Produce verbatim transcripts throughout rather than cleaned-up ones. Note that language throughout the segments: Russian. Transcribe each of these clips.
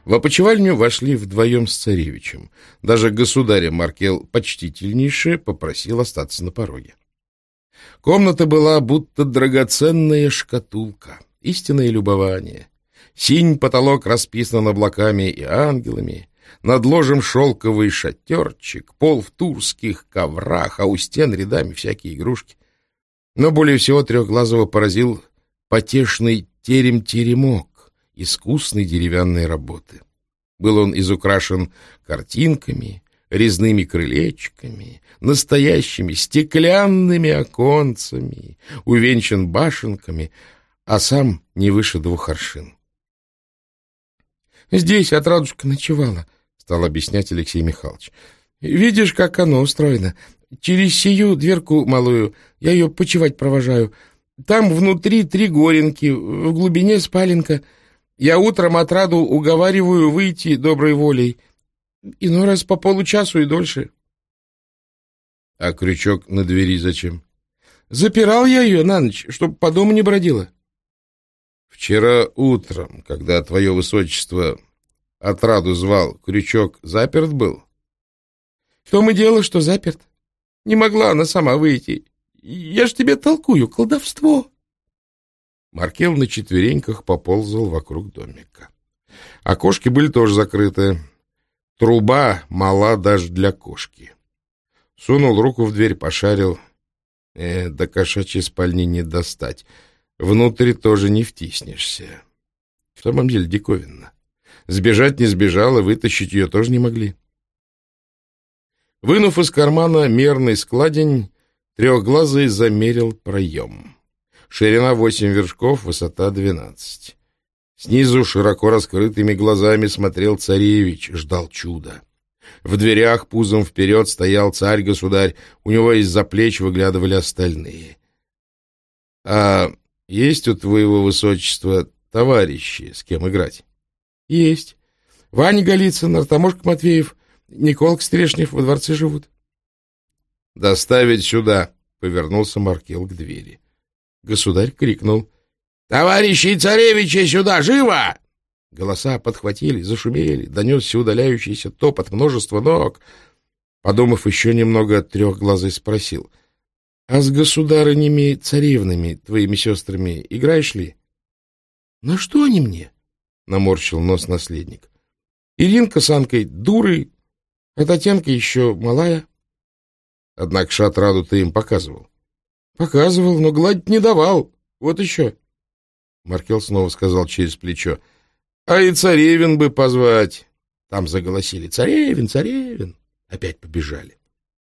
В опочивальню вошли вдвоем с царевичем. Даже государя Маркел почтительнейше попросил остаться на пороге. Комната была будто драгоценная шкатулка, истинное любование. Синь потолок расписан облаками и ангелами, над ложем шелковый шатерчик, пол в турских коврах, а у стен рядами всякие игрушки. Но более всего Трехглазого поразил потешный терем-теремок искусной деревянной работы. Был он изукрашен картинками, резными крылечками, настоящими стеклянными оконцами, увенчан башенками, а сам не выше двух аршин. «Здесь отрадушка ночевала», — стал объяснять Алексей Михайлович. «Видишь, как оно устроено? Через сию дверку малую я ее почивать провожаю. Там внутри три горенки, в глубине спаленка. Я утром отраду уговариваю выйти доброй волей. Иной раз по получасу и дольше». «А крючок на двери зачем?» «Запирал я ее на ночь, чтоб по дому не бродила». «Вчера утром, когда твое высочество отраду звал, крючок заперт был?» «В том и дело, что заперт. Не могла она сама выйти. Я ж тебе толкую, колдовство». Маркел на четвереньках поползал вокруг домика. Окошки были тоже закрыты. Труба мала даже для кошки. Сунул руку в дверь, пошарил. Э, до кошачьей спальни не достать. Внутрь тоже не втиснешься. В самом деле диковинно. Сбежать не сбежала, вытащить ее тоже не могли. Вынув из кармана мерный складень, Трехглазый замерил проем. Ширина восемь вершков, высота двенадцать. Снизу широко раскрытыми глазами смотрел царевич, ждал чуда. В дверях пузом вперед стоял царь-государь, у него из-за плеч выглядывали остальные. — А есть у твоего высочества товарищи, с кем играть? — Есть. Ваня Голицын, Артамошка Матвеев, Николка Стрешнев во дворце живут. — Доставить сюда, — повернулся Маркел к двери. Государь крикнул: «Товарищи царевичи, сюда, живо!» Голоса подхватили, зашумели, донесся удаляющийся топот множества ног. Подумав еще немного, Трехглазый спросил: «А с государынями царевнами, твоими сестрами, играешь ли?» «На что они мне?» — наморщил нос наследник. «Иринка с Анкой дуры, а Татьянка еще малая». «Однако ж отраду ты им показывал». «Показывал, но гладить не давал. Вот еще». Маркел снова сказал через плечо: «А и царевин бы позвать». Там заголосили: «Царевин, царевин!» Опять побежали.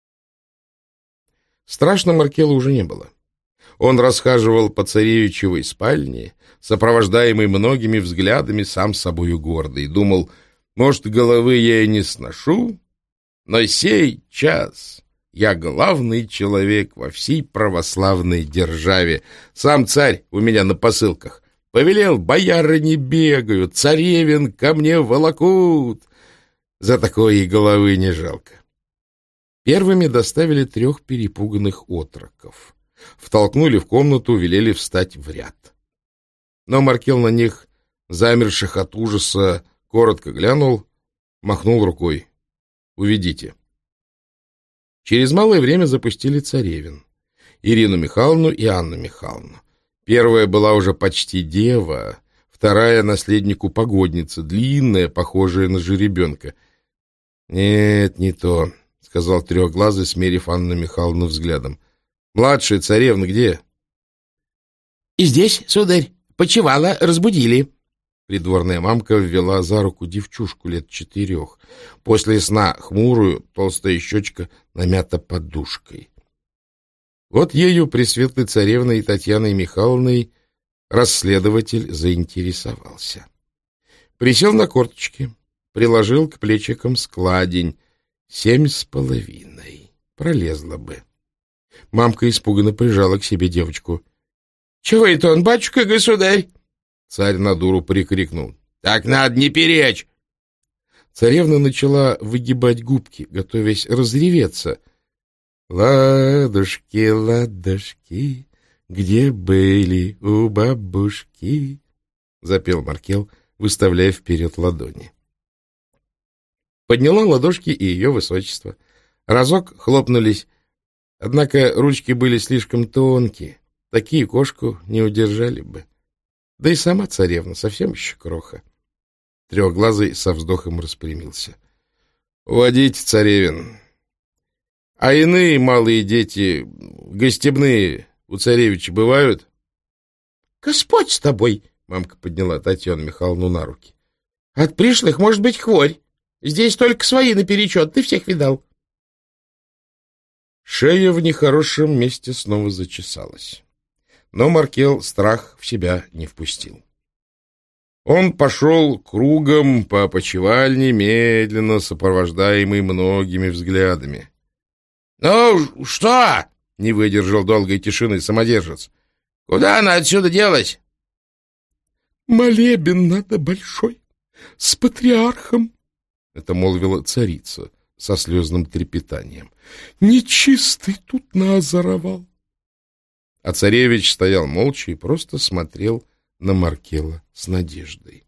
Страшно Маркелу уже не было. Он расхаживал по царевичевой спальне, сопровождаемый многими взглядами, сам собою гордый, думал: может, головы я и не сношу, но сей час я главный человек во всей православной державе. Сам царь у меня на посылках. Повелел, бояры не бегают, царевин ко мне волокут. За такое и головы не жалко. Первыми доставили трех перепуганных отроков. Втолкнули в комнату, велели встать в ряд. Но Маркел на них, замерших от ужаса, коротко глянул, махнул рукой: «Уведите». Через малое время запустили царевин, Ирину Михайловну и Анну Михайловну. Первая была уже почти дева, вторая — наследнику погодница, длинная, похожая на жеребенка. — Нет, не то, — сказал Трехглазый, смерив Анну Михайловну взглядом. — Младшая царевна где? — И здесь, сударь, почивала, разбудили. Придворная мамка ввела за руку девчушку лет четырех. После сна хмурую, толстая щечка намята подушкой. Вот ею, пресветлой царевной и Татьяной Михайловной, расследователь заинтересовался. Присел на корточки, приложил к плечикам складень. Семь с половиной. Пролезла бы. Мамка испуганно прижала к себе девочку. — Чего это он, батюшка, государь? Царь на дуру прикрикнул: — Так надо, не перечь! Царевна начала выгибать губки, готовясь разреветься. — Ладушки, ладушки, где были у бабушки? — запел Маркел, выставляя вперед ладони. Подняла ладошки и ее высочество. Разок хлопнулись, однако ручки были слишком тонкие, такие кошку не удержали бы. Да и сама царевна совсем еще кроха. Трехглазый со вздохом распрямился. — Уводите, царевин. А иные малые дети, гостебные, у царевича бывают? — Господь с тобой! — мамка подняла Татьяну Михайловну на руки. — От пришлых может быть хворь. Здесь только свои наперечет, ты всех видал. Шея в нехорошем месте снова зачесалась. Но Маркел страх в себя не впустил. Он пошел кругом по опочивальне, медленно сопровождаемый многими взглядами. — Ну, что? — не выдержал долгой тишины самодержец. — Куда она отсюда делась? — Молебен надо большой, с патриархом, — это молвила царица со слезным трепетанием. — Нечистый тут наозоровал. А царевич стоял молча и просто смотрел на Маркела с надеждой.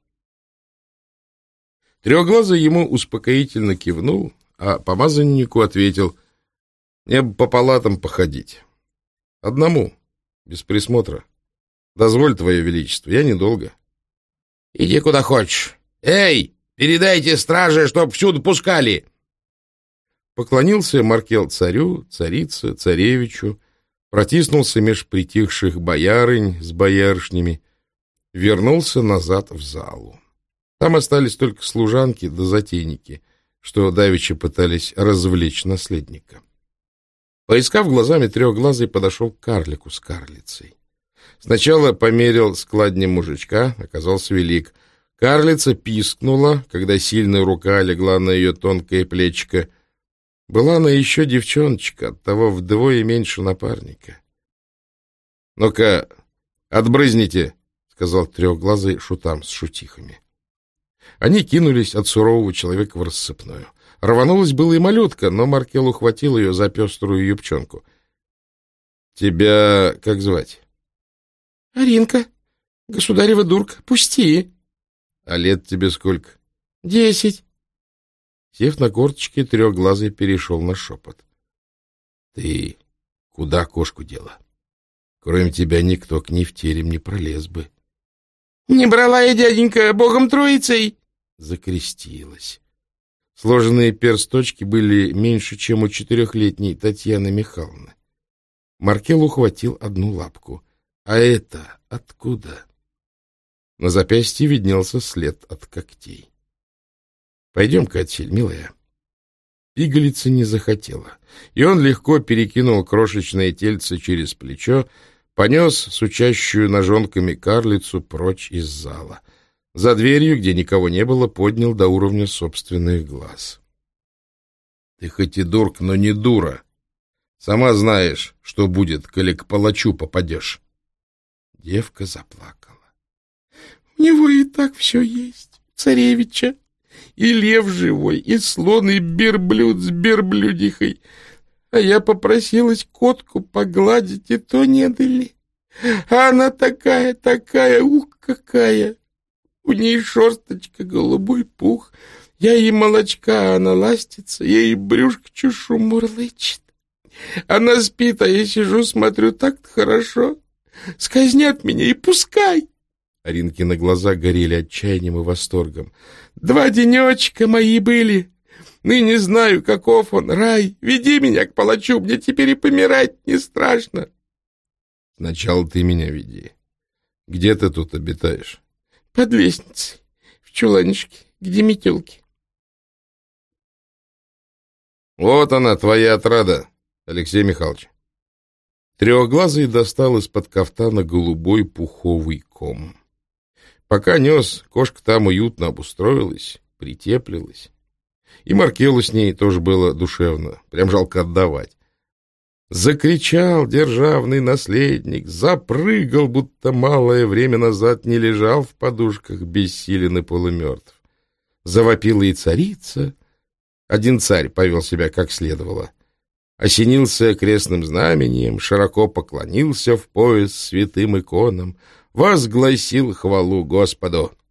Трехглазый ему успокоительно кивнул, а помазаннику ответил: — Мне бы по палатам походить. Одному, без присмотра. Дозволь, твое величество, я недолго. — Иди куда хочешь. Эй, передайте страже, чтоб всюду пускали. Поклонился Маркел царю, царице, царевичу, протиснулся меж притихших боярынь с боярышнями, вернулся назад в залу. Там остались только служанки да затейники, что давеча пытались развлечь наследника. Поискав глазами, трехглазый подошел к карлику с карлицей. Сначала померил складнем мужичка, оказался велик. Карлица пискнула, когда сильная рука легла на ее тонкое плечико. Была она еще девчоночка, оттого вдвое меньше напарника. — Ну-ка, отбрызните, — сказал трехглазый шутам с шутихами. Они кинулись от сурового человека в рассыпную. Рванулась была и малютка, но Маркел ухватил ее за пеструю юбчонку. — Тебя как звать? — Аринка, государева дурка, пусти. — А лет тебе сколько? — Десять. Сев на корточки, трехглазый перешел на шепот. — Ты куда кошку дела? Кроме тебя никто к ней в терем не пролез бы. — Не брала я, дяденька, богом троицей. Закрестилась. Сложенные персточки были меньше, чем у четырехлетней Татьяны Михайловны. Маркел ухватил одну лапку. — А это откуда? На запястье виднелся след от когтей. — Пойдем-ка отсель, милая. Пигалица не захотела, и он легко перекинул крошечное тельце через плечо, понес сучащую ножонками карлицу прочь из зала. За дверью, где никого не было, поднял до уровня собственных глаз. — Ты хоть и дурк, но не дура. Сама знаешь, что будет, коли к палачу попадешь. Девка заплакала. — У него и так все есть, царевича. И лев живой, и слон, и берблюд с берблюдихой. А я попросилась котку погладить, и то не дали. А она такая, такая, ух, какая! У ней шерсточка, голубой пух. Я ей молочка, а она ластится, я ей брюшко чешу, мурлычет. Она спит, а я сижу, смотрю, так хорошо. Сказнят меня и пускай. Аринкины глаза горели отчаянием и восторгом. Два денечка мои были. Ныне знаю, каков он, рай. Веди меня к палачу, мне теперь и помирать не страшно. Сначала ты меня веди. Где ты тут обитаешь? Под лестницей, в чуланчике, где метелки. Вот она, твоя отрада, Алексей Михайлович. Трехглазый достал из-под кафтана голубой пуховый ком. Пока нес, кошка там уютно обустроилась, притеплилась. И Маркелу с ней тоже было душевно, прям жалко отдавать. Закричал державный наследник, запрыгал, будто малое время назад не лежал в подушках бессилен и полумертв. Завопила и царица. Один царь повел себя как следовало. Осенился крестным знамением, широко поклонился в пояс святым иконам, возгласил хвалу Господу.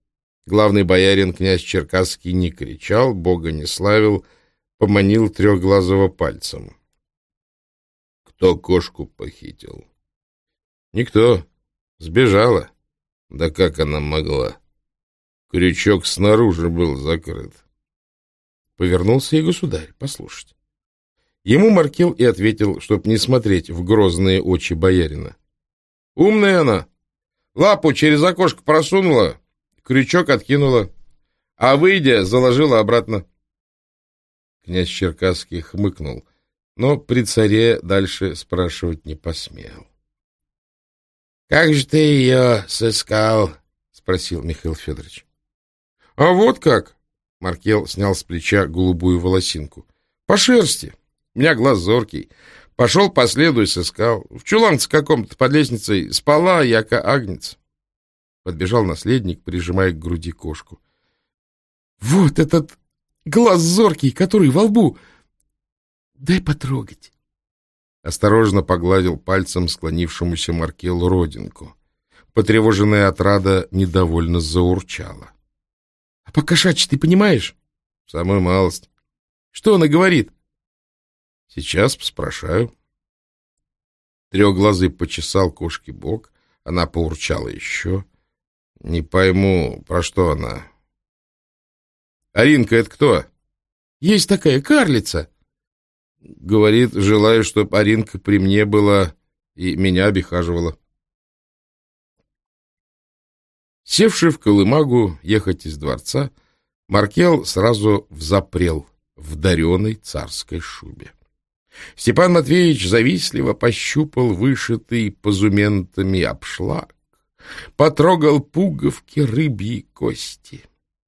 Главный боярин, князь Черкасский, не кричал, бога не славил, поманил трехглазого пальцем. Кто кошку похитил? Никто. Сбежала. Да как она могла? Крючок снаружи был закрыт. Повернулся и государь послушать. Ему Маркел и ответил, чтоб не смотреть в грозные очи боярина. Умная она. Лапу через окошко просунула, крючок откинула, а, выйдя, заложила обратно. Князь Черкасский хмыкнул, но при царе дальше спрашивать не посмел. — Как же ты ее сыскал? — спросил Михаил Федорович. — А вот как! — Маркел снял с плеча голубую волосинку. — По шерсти. У меня глаз зоркий. Пошел по следу и сыскал. В чуланце каком-то под лестницей спала, яко агнец. Подбежал наследник, прижимая к груди кошку. — Вот этот глаз зоркий, который во лбу! Дай потрогать. Осторожно погладил пальцем склонившемуся Маркелу родинку. Потревоженная отрада недовольно заурчала. — А по-кошачьи ты понимаешь? — Самую малость. — Что она говорит? — Сейчас поспрашаю. Трехглазый почесал кошке бок, она поурчала еще. — Не пойму, про что она. — Аринка, это кто? — Есть такая карлица. Говорит, желаю, чтоб Аринка при мне была и меня обихаживала. Севший в колымагу ехать из дворца, Маркел сразу взапрел в дареной царской шубе. Степан Матвеевич завистливо пощупал вышитый позументами обшлаг, потрогал пуговки, рыбьи кости.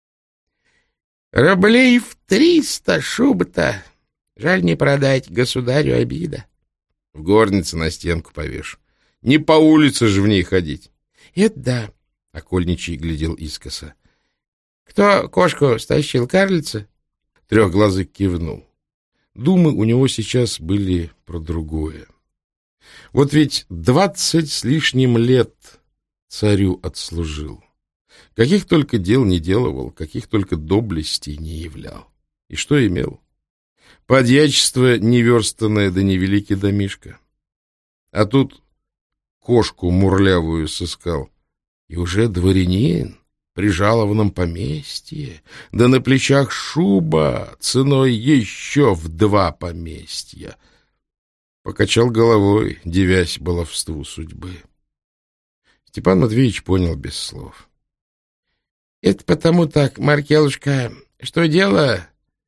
— Рублей в триста шуба-то! Жаль не продать, государю обида. В горнице на стенку повешу. Не по улице же в ней ходить. — Это да, — окольничий глядел искоса. — Кто кошку стащил, карлица? Трехглазый кивнул. Думы у него сейчас были про другое. Вот ведь двадцать с лишним лет царю отслужил. Каких только дел не делывал, каких только доблестей не являл. И что имел? Подьячество неверстанное да невеликий домишко. А тут кошку мурлявую сыскал. И уже дворянин при жалованном поместье, да на плечах шуба ценой еще в два поместья. Покачал головой, дивясь баловству судьбы. Степан Матвеевич понял без слов. — Это потому так, Маркелушка, что дело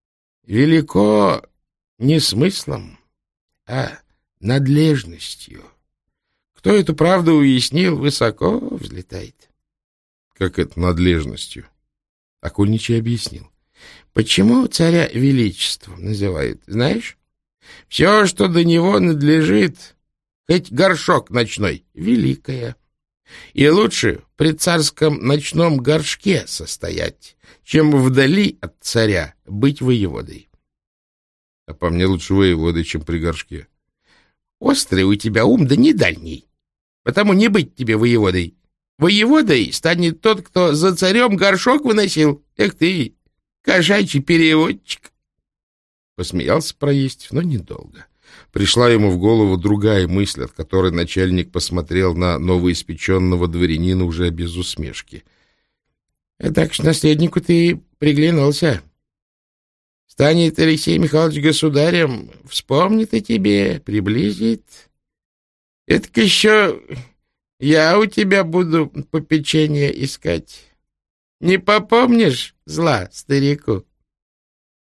велико не смыслом, а надлежностью. Кто эту правду уяснил, высоко взлетает. — Как это надлежностью? Окольничий объяснил. — Почему царя величеством называют, знаешь? Все, что до него надлежит, хоть горшок ночной, великое. И лучше при царском ночном горшке состоять, чем вдали от царя быть воеводой. А по мне лучше воеводой, чем при горшке. Острый у тебя ум, да не дальний. Потому не быть тебе воеводой. Воеводой станет тот, кто за царем горшок выносил. Эх ты, кошачий переводчик. Посмеялся проесть, но недолго. Пришла ему в голову другая мысль, от которой начальник посмотрел на новоиспеченного дворянина уже без усмешки. — Так ж наследнику ты приглянулся. Станет Алексей Михайлович государем, вспомнит о тебе, приблизит. Это еще я у тебя буду попечение искать. Не попомнишь зла старику?